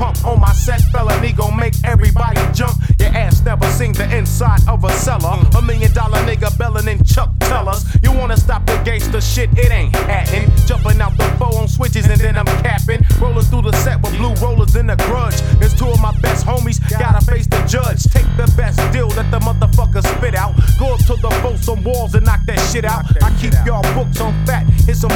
pump on my set. Felony gon' make everybody jump. Your ass never seen the inside of a cellar. $1 million nigga bellin' in Chuck Tellers. You wanna stop the gangster shit, it ain't happening. Jumping out the foe on switches and then I'm capping. Rolling through the set with blue rollers in a grudge. It's two of my best homies, gotta face the judge. Take the best deal that the motherfucker spit out. Go up to the boat, some walls and knock that shit out. I keep y'all books on fast.